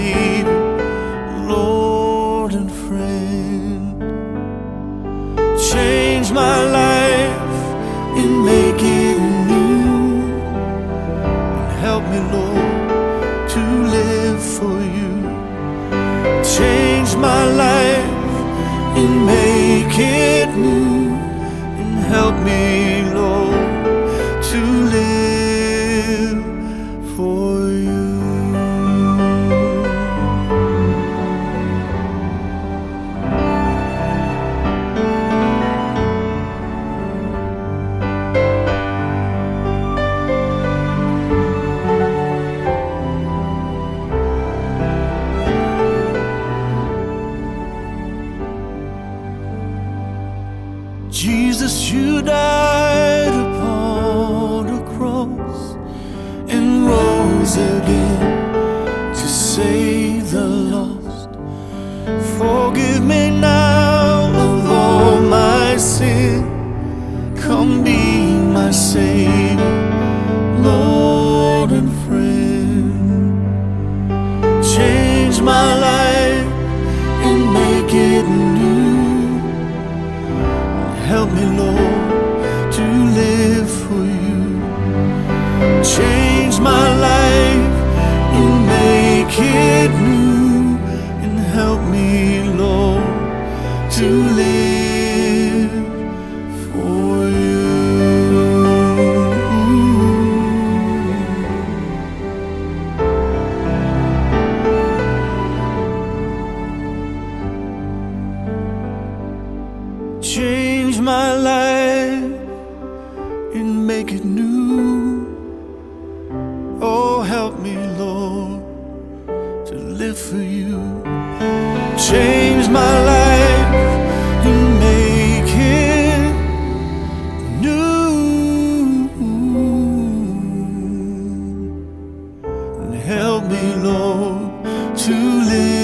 Savior, Lord and friend. Change my life and make it new, and help me, Lord, to live for you. Change my life and make it new, and help me, Lord, to live for you. Jesus, you died upon a cross and rose again to save the lost. Forgive me now of all my sin. Come be my Savior, Lord and friend. Change my life and make it new. Help me, Lord, to live for you. Change my life and make it new, and help me, Lord, to live for you. Change my life and make it new. Oh, help me, Lord, to live for you. Change my life and make it new, and help me, Lord, to live